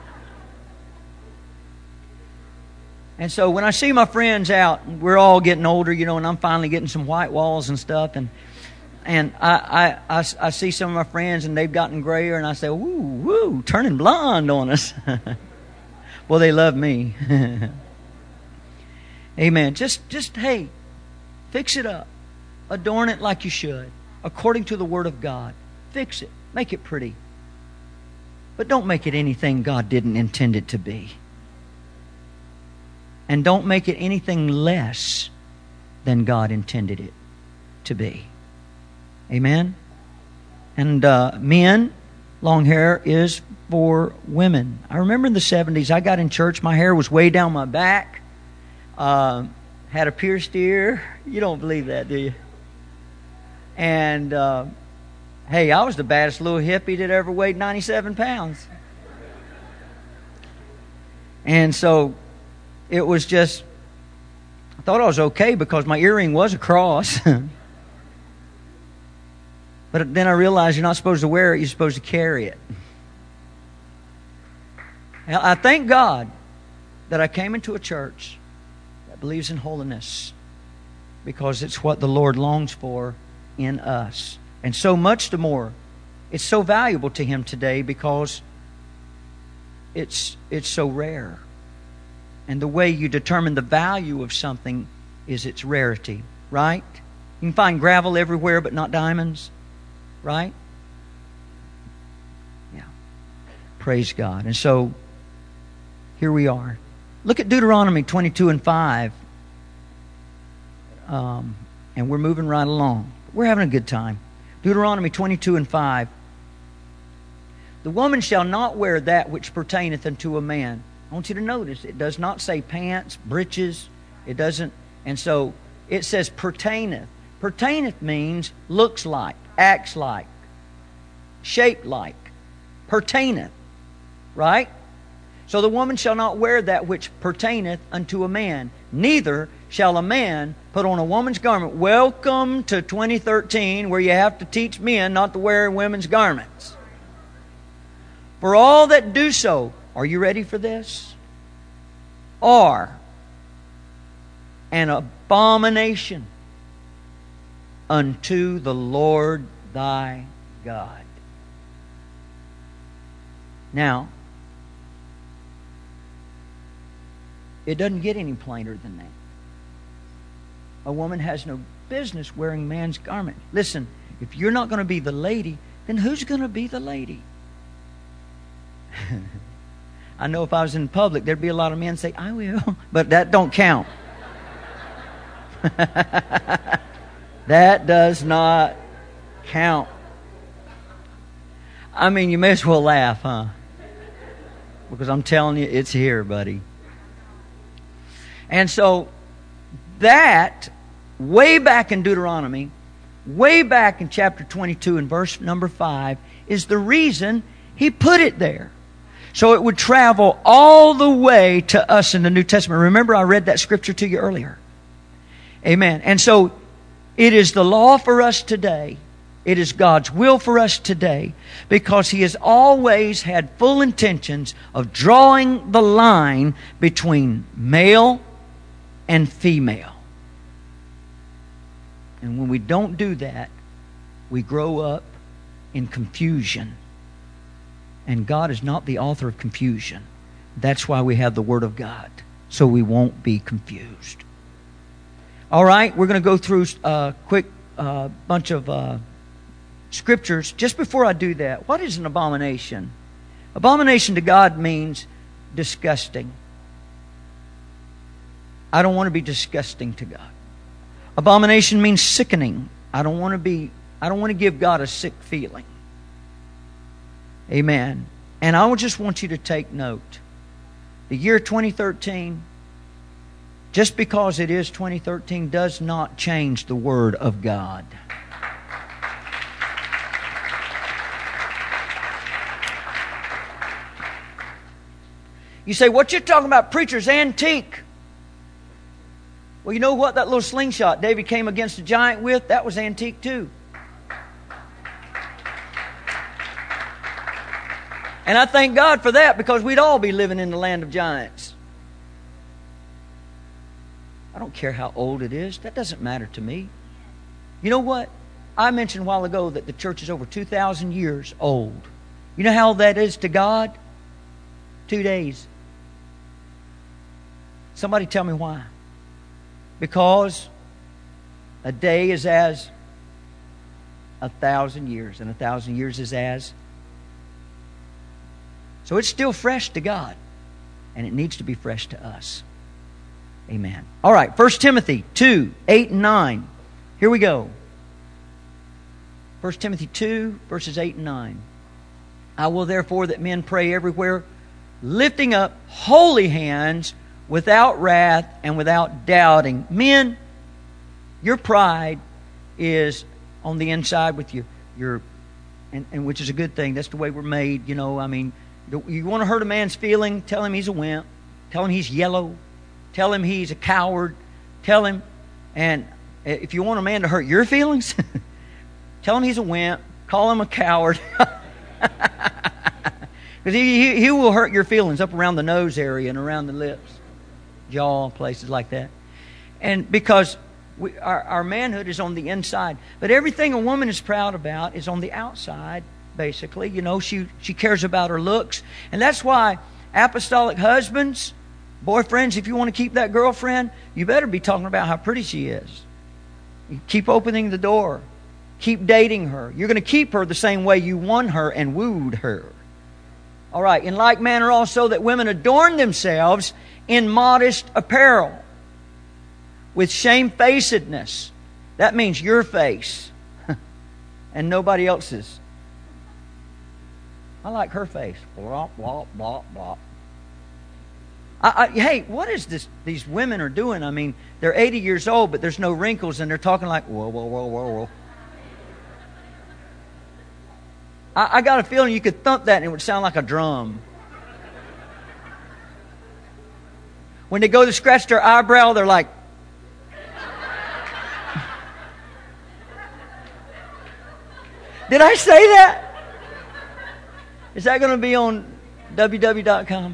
And so when I see my friends out, we're all getting older, you know, and I'm finally getting some white walls and stuff, and and I I, I, I see some of my friends and they've gotten grayer, and I say, woo, woo, turning blonde on us. Well, they love me. Amen. Just just hey, fix it up. Adorn it like you should, according to the Word of God. Fix it. Make it pretty. But don't make it anything God didn't intend it to be. And don't make it anything less than God intended it to be. Amen? And uh, men, long hair is for women. I remember in the seventies, I got in church, my hair was way down my back. Uh, had a pierced ear. You don't believe that, do you? And, uh, hey, I was the baddest little hippie that ever weighed ninety-seven pounds. And so it was just, I thought I was okay because my earring was a cross. But then I realized you're not supposed to wear it, you're supposed to carry it. Now, I thank God that I came into a church that believes in holiness, because it's what the Lord longs for in us. And so much the more, it's so valuable to Him today because it's it's so rare. And the way you determine the value of something is its rarity, right? You can find gravel everywhere but not diamonds, right? Yeah. Praise God. And so, here we are. Look at Deuteronomy twenty-two and five. Um, and we're moving right along. We're having a good time. Deuteronomy twenty-two and five. The woman shall not wear that which pertaineth unto a man. I want you to notice, it does not say pants, breeches. It doesn't. And so, it says pertaineth. Pertaineth means looks like, acts like, shaped like. Pertaineth. Right? So the woman shall not wear that which pertaineth unto a man. Neither shall a man put on a woman's garment. Welcome to twenty thirteen, where you have to teach men not to wear women's garments. For all that do so, are you ready for this? Are an abomination unto the Lord thy God. Now, it doesn't get any plainer than that. A woman has no business wearing man's garment. Listen, if you're not going to be the lady, then who's going to be the lady? I know if I was in public, there'd be a lot of men say, I will. But that don't count. That does not count. I mean, you may as well laugh, huh? Because I'm telling you, it's here, buddy. And so, that, way back in Deuteronomy, way back in chapter twenty-two and verse number five, is the reason He put it there. So it would travel all the way to us in the New Testament. Remember, I read that scripture to you earlier. Amen. And so, it is the law for us today. It is God's will for us today, because He has always had full intentions of drawing the line between male and female. And when we don't do that, we grow up in confusion. And God is not the author of confusion. That's why we have the Word of God, so we won't be confused. All right, we're going to go through a quick uh, bunch of uh, scriptures. Just before I do that, what is an abomination? Abomination to God means disgusting. I don't want to be disgusting to God. Abomination means sickening. I don't want to be, I don't want to give God a sick feeling. Amen. And I would just want you to take note. The year twenty thirteen, just because it is twenty thirteen, does not change the Word of God. You say, what you're talking about, preacher's antique. Well, you know what? That little slingshot David came against a giant with, that was antique too. And I thank God for that, because we'd all be living in the land of giants. I don't care how old it is. That doesn't matter to me. You know what? I mentioned a while ago that the church is over two thousand years old. You know how old that is to God? Two days. Somebody tell me why. Because a day is as a thousand years, and a thousand years is as. So it's still fresh to God, and it needs to be fresh to us. Amen. All right, First Timothy two, eight and nine. Here we go. First Timothy two, verses eight and nine. I will therefore that men pray everywhere, lifting up holy hands without wrath and without doubting. Men, your pride is on the inside with you. Your, and, and which is a good thing. That's the way we're made. You know, I mean, you want to hurt a man's feeling, tell him he's a wimp. Tell him he's yellow. Tell him he's a coward. Tell him, and if you want a man to hurt your feelings, tell him he's a wimp. Call him a coward. Because he, he, he will hurt your feelings up around the nose area and around the lips, jaw, places like that. And because we, our, our manhood is on the inside. But everything a woman is proud about is on the outside, basically. You know, she, she cares about her looks. And that's why apostolic husbands, boyfriends, if you want to keep that girlfriend, you better be talking about how pretty she is. You keep opening the door. Keep dating her. You're going to keep her the same way you won her and wooed her. All right. In like manner also that women adorn themselves in modest apparel with shamefacedness. That means your face and nobody else's. I like her face. Blah, blah, blah, blah. I, I, hey, what is this? These women are doing? I mean, they're eighty years old, but there's no wrinkles, and they're talking like, whoa, whoa, whoa, whoa, whoa. I, I got a feeling you could thump that and it would sound like a drum. When they go to scratch their eyebrow, they're like, did I say that? Is that going to be on w w w dot com?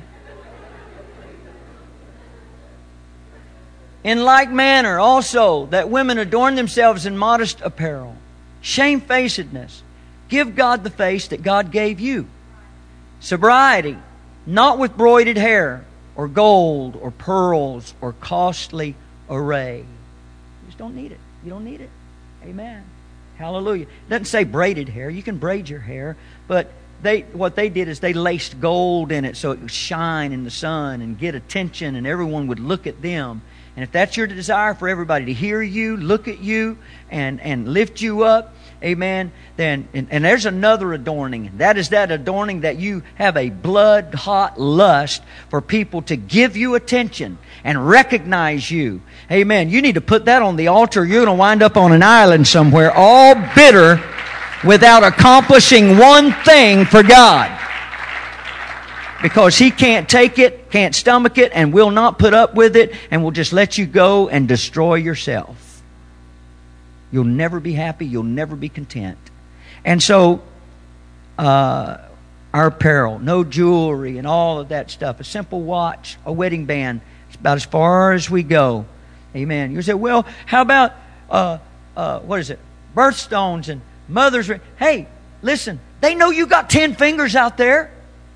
In like manner also that women adorn themselves in modest apparel, shamefacedness. Give God the face that God gave you. Sobriety, not with broided hair or gold or pearls or costly array. You just don't need it. You don't need it. Amen. Hallelujah. It doesn't say braided hair. You can braid your hair, but they what they did is they laced gold in it so it would shine in the sun and get attention and everyone would look at them. And if that's your desire for everybody to hear you, look at you, and, and lift you up, amen, then, and, and there's another adorning. That is that adorning that you have a blood-hot lust for people to give you attention and recognize you. Amen. You need to put that on the altar. You're going to wind up on an island somewhere, all bitter, without accomplishing one thing for God. Because He can't take it, can't stomach it, and will not put up with it, and will just let you go and destroy yourself. You'll never be happy. You'll never be content. And so, uh, our apparel, no jewelry and all of that stuff. A simple watch, a wedding band. It's about as far as we go. Amen. You say, well, how about, uh, uh, what is it? Birthstones and mother's ring. Hey, listen, they know you got ten fingers out there.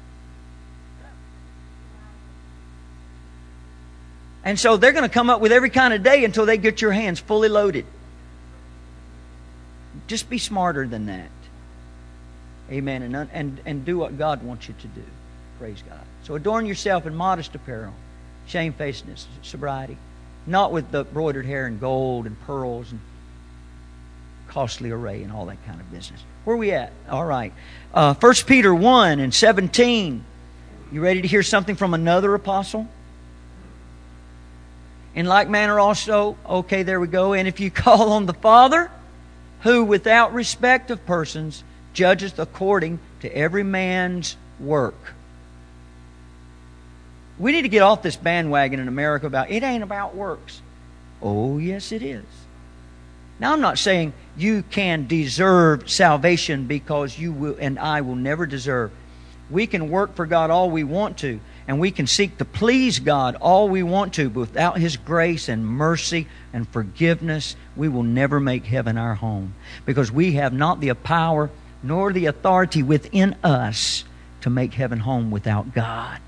And so they're going to come up with every kind of day until they get your hands fully loaded. Just be smarter than that. Amen. And, and, and do what God wants you to do. Praise God. So adorn yourself in modest apparel, shamefacedness, sobriety. Not with the broidered hair and gold and pearls and costly array and all that kind of business. Where are we at? All right. Uh, First Peter one and seventeen. You ready to hear something from another apostle? In like manner also, okay, there we go. And if you call on the Father, who without respect of persons judgeth according to every man's work. We need to get off this bandwagon in America about, it ain't about works. Oh, yes, it is. Now, I'm not saying you can deserve salvation because you will and I will never deserve. We can work for God all we want to. And we can seek to please God all we want to, but without His grace and mercy and forgiveness, we will never make heaven our home. Because we have not the power nor the authority within us to make heaven home without God.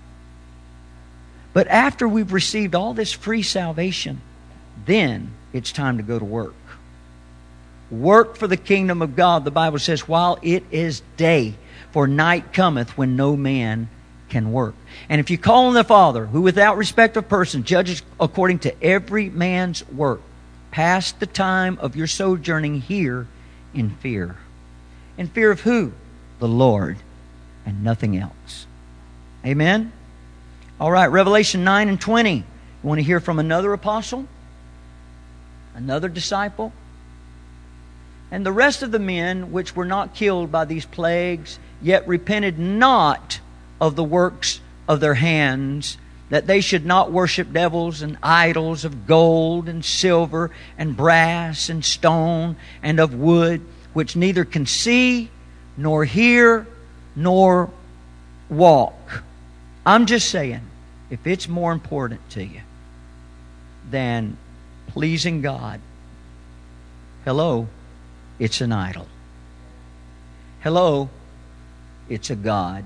But after we've received all this free salvation, then it's time to go to work. Work for the kingdom of God, the Bible says, while it is day, for night cometh when no man can work. And if you call on the Father, who without respect of person judges according to every man's work, pass the time of your sojourning here in fear. In fear of who? The Lord, and nothing else. Amen? All right, Revelation nine and twenty. You want to hear from another apostle? Another disciple? And the rest of the men which were not killed by these plagues, yet repented not of the works of their hands, that they should not worship devils and idols of gold and silver and brass and stone and of wood, which neither can see, nor hear, nor walk. I'm just saying, if it's more important to you than pleasing God, hello, it's an idol. Hello, it's a god.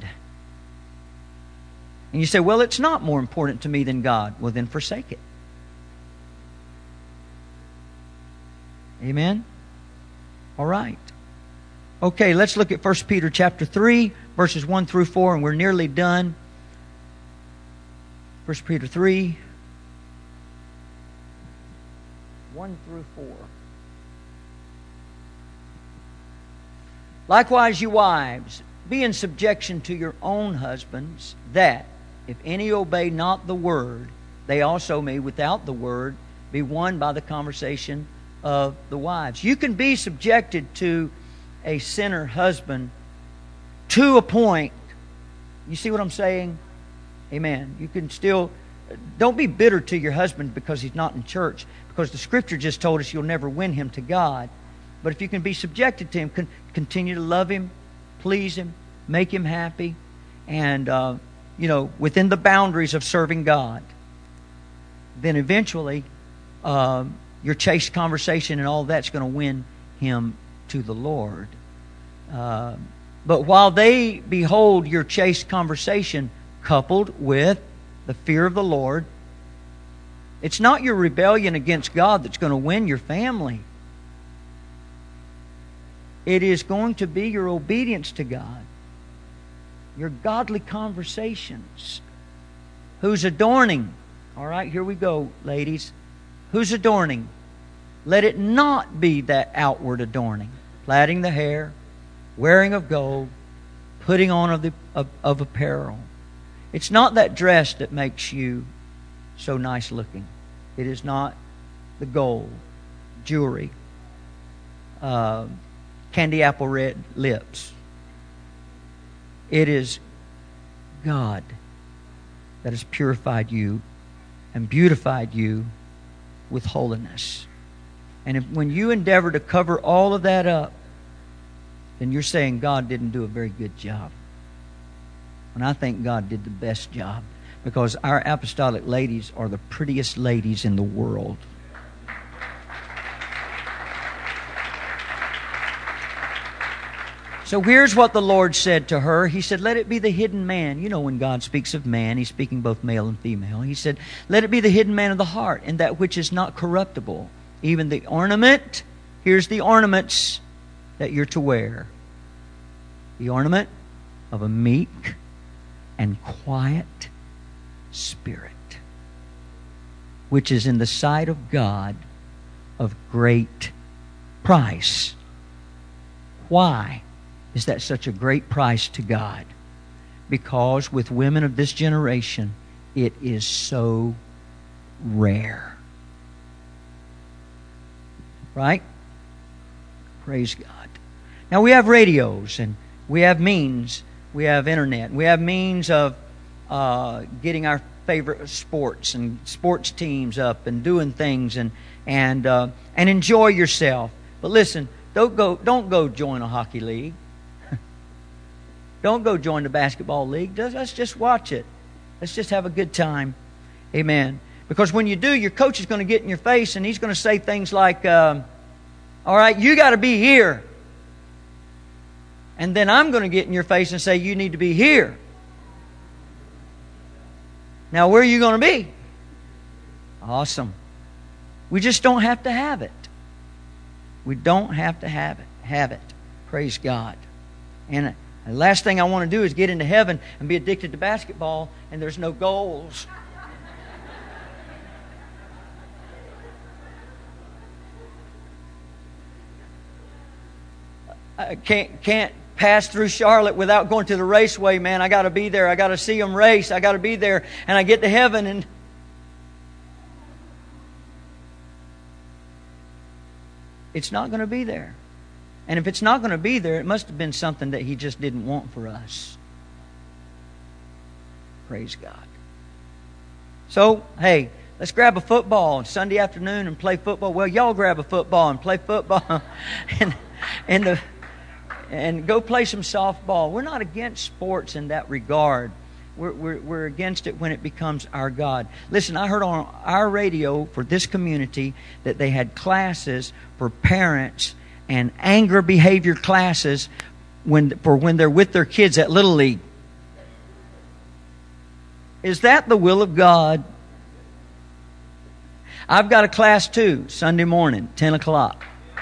And you say, well, it's not more important to me than God. Well, then forsake it. Amen? All right. Okay, let's look at First Peter chapter three, verses one through four, and we're nearly done. First Peter three, one through four. Likewise, you wives, be in subjection to your own husbands, that, if any obey not the word, they also may, without the word, be won by the conversation of the wives. You can be subjected to a sinner husband to a point. You see what I'm saying? Amen. You can still, don't be bitter to your husband because he's not in church, because the Scripture just told us you'll never win him to God. But if you can be subjected to him, con- continue to love him, please him, make him happy, and, uh, you know, within the boundaries of serving God, then eventually uh, your chaste conversation and all that's going to win him to the Lord. Uh, but while they behold your chaste conversation coupled with the fear of the Lord, it's not your rebellion against God that's going to win your family. It is going to be your obedience to God, your godly conversations. Who's adorning? All right, here we go, ladies. Who's adorning? Let it not be that outward adorning, plaiting the hair, wearing of gold, putting on of, the, of, of apparel. It's not that dress that makes you so nice looking. It is not the gold, jewelry, uh, candy apple red lips. It is God that has purified you and beautified you with holiness. And if, when you endeavor to cover all of that up, then you're saying God didn't do a very good job. And I think God did the best job, because our apostolic ladies are the prettiest ladies in the world. So here's what the Lord said to her. He said, let it be the hidden man. You know, when God speaks of man, He's speaking both male and female. He said, let it be the hidden man of the heart, and that which is not corruptible. Even the ornament, here's the ornaments that you're to wear. The ornament of a meek and quiet spirit, which is in the sight of God of great price. Why is that such a great price to God? Because with women of this generation, it is so rare. Right? Praise God. Now we have radios, and we have means. We have internet. We have means of uh, getting our favorite sports and sports teams up and doing things and and uh, and enjoy yourself. But listen, don't go don't go join a hockey league. Don't go join the basketball league. Let's just watch it. Let's just have a good time. Amen. Because when you do, your coach is going to get in your face and he's going to say things like, um, all right, you got to be here. And then I'm going to get in your face and say, you need to be here. Now, where are you going to be? Awesome. We just don't have to have it. We don't have to have it. Have it. Praise God. And And the last thing I want to do is get into heaven and be addicted to basketball and there's no goals. I can't, can't pass through Charlotte without going to the raceway, man. I got to be there. I got to see them race. I got to be there. And I get to heaven and it's not going to be there. And if it's not going to be there, it must have been something that He just didn't want for us. Praise God. So, hey, let's grab a football on Sunday afternoon and play football. Well, y'all grab a football and play football and, and, the, and go play some softball. We're not against sports in that regard. We're, we're, we're against it when it becomes our God. Listen, I heard on our radio for this community that they had classes for parents and anger behavior classes when for when they're with their kids at Little League. Is that the will of God? I've got a class too, Sunday morning, ten o'clock.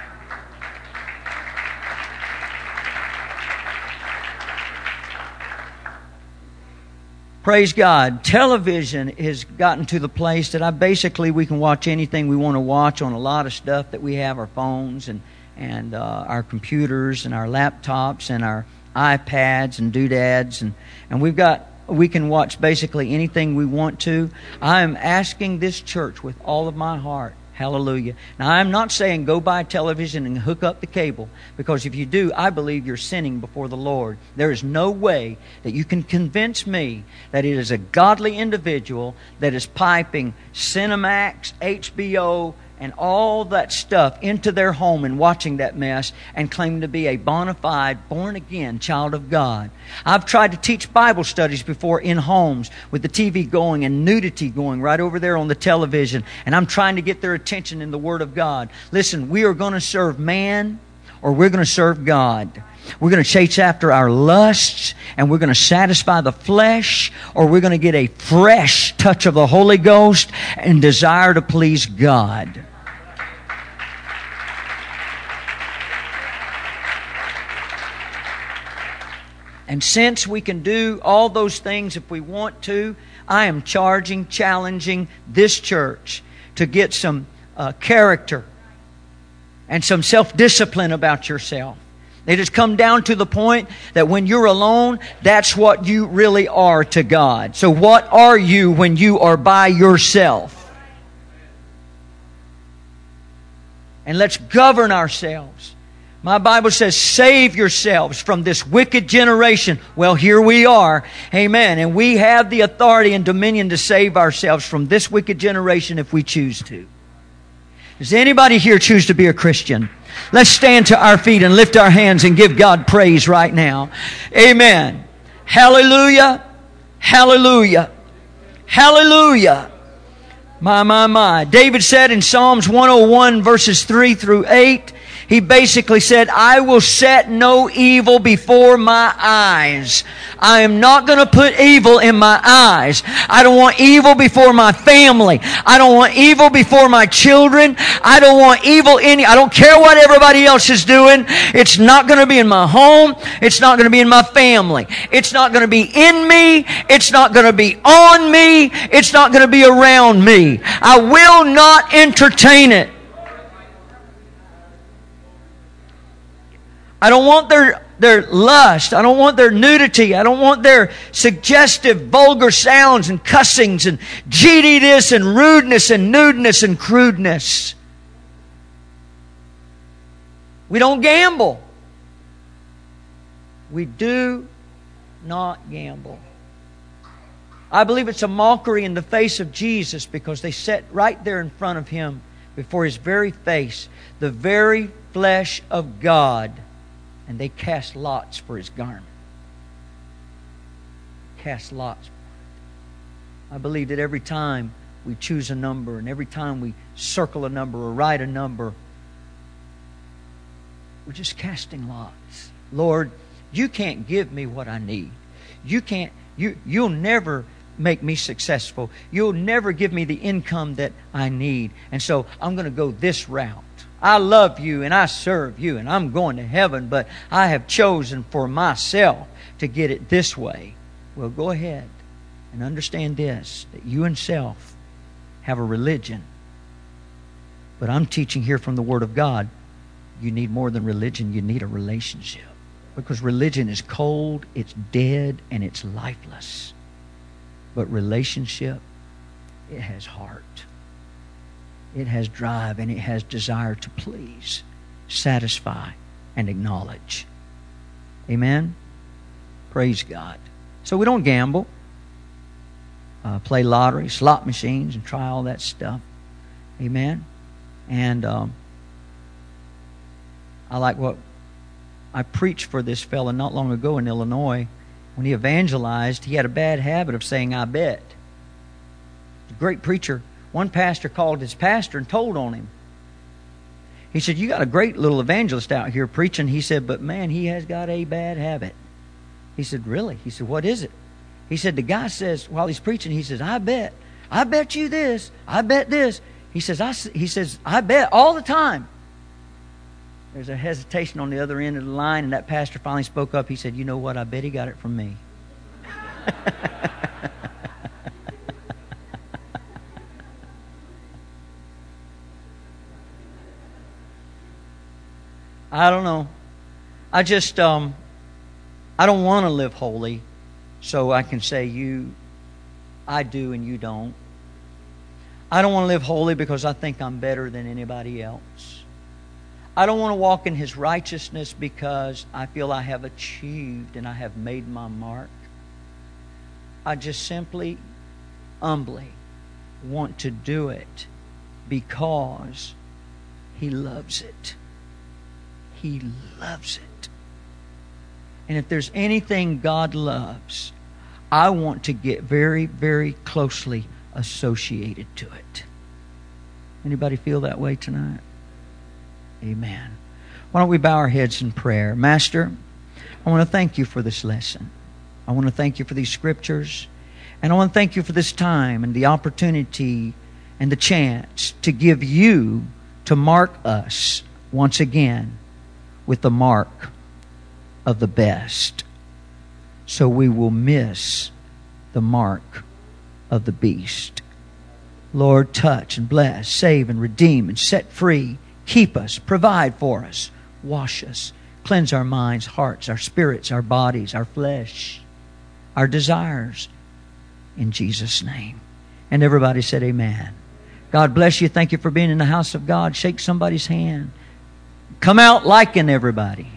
Praise God. Television has gotten to the place that I basically we can watch anything we want to watch on a lot of stuff that we have, our phones and and uh, our computers and our laptops and our iPads and doodads and and we've got we can watch basically anything we want to. I am asking this church with all of my heart. Hallelujah. Now, I'm not saying go buy a television and hook up the cable, because if you do, I believe you're sinning before the Lord. There is no way that you can convince me that it is a godly individual that is piping Cinemax, H B O, and all that stuff into their home and watching that mess and claiming to be a bona fide, born-again child of God. I've tried to teach Bible studies before in homes with the T V going and nudity going right over there on the television, and I'm trying to get their attention in the Word of God. Listen, we are going to serve man or we're going to serve God. We're going to chase after our lusts and we're going to satisfy the flesh, or we're going to get a fresh touch of the Holy Ghost and desire to please God. And since we can do all those things if we want to, I am charging, challenging this church to get some uh, character and some self-discipline about yourself. It has come down to the point that when you're alone, that's what you really are to God. So what are you when you are by yourself? And let's govern ourselves. My Bible says, save yourselves from this wicked generation. Well, here we are. Amen. And we have the authority and dominion to save ourselves from this wicked generation if we choose to. Does anybody here choose to be a Christian? Let's stand to our feet and lift our hands and give God praise right now. Amen. Hallelujah. Hallelujah. Hallelujah. My, my, my. David said in Psalms one oh one verses three through eight, he basically said, I will set no evil before my eyes. I am not going to put evil in my eyes. I don't want evil before my family. I don't want evil before my children. I don't want evil any. I don't care what everybody else is doing. It's not going to be in my home. It's not going to be in my family. It's not going to be in me. It's not going to be on me. It's not going to be around me. I will not entertain it. I don't want their, their lust. I don't want their nudity. I don't want their suggestive, vulgar sounds and cussings and G D this and rudeness and nudeness and crudeness. We don't gamble. We do not gamble. I believe it's a mockery in the face of Jesus, because they sat right there in front of Him before His very face, the very flesh of God. And they cast lots for His garment. Cast lots for it. I believe that every time we choose a number and every time we circle a number or write a number, we're just casting lots. Lord, You can't give me what I need. You can't, you, you'll never make me successful. You'll never give me the income that I need. And so I'm going to go this route. I love You and I serve You and I'm going to heaven, but I have chosen for myself to get it this way. Well, go ahead and understand this, that you and self have a religion. But I'm teaching here from the Word of God, you need more than religion, you need a relationship. Because religion is cold, it's dead, and it's lifeless. But relationship, it has heart. It has drive, and it has desire to please, satisfy, and acknowledge. Amen? Praise God. So we don't gamble, uh, play lottery, slot machines, and try all that stuff. Amen? And um, I like what I preached for this fella not long ago in Illinois. When he evangelized, he had a bad habit of saying, I bet. A great preacher. One pastor called his pastor and told on him. He said, you got a great little evangelist out here preaching. He said, but man, he has got a bad habit. He said, really? He said, what is it? He said, the guy says, while he's preaching, he says, I bet. I bet you this. I bet this. He says, I, he says, I bet all the time. There's a hesitation on the other end of the line, and that pastor finally spoke up. He said, you know what? I bet he got it from me. I don't know. I just, um, I don't want to live holy, so I can say you, I do and you don't. I don't want to live holy because I think I'm better than anybody else. I don't want to walk in His righteousness because I feel I have achieved and I have made my mark. I just simply, humbly want to do it because He loves it. He loves it. And if there's anything God loves, I want to get very, very closely associated to it. Anybody feel that way tonight? Amen. Why don't we bow our heads in prayer? Master, I want to thank you for this lesson. I want to thank you for these scriptures. And I want to thank you for this time and the opportunity and the chance to give you, to mark us once again with the mark of the best. So we will miss the mark of the beast. Lord, touch and bless, save and redeem and set free. Keep us, provide for us, wash us, cleanse our minds, hearts, our spirits, our bodies, our flesh, our desires. In Jesus' name. And everybody said amen. God bless you. Thank you for being in the house of God. Shake somebody's hand. Come out liking everybody.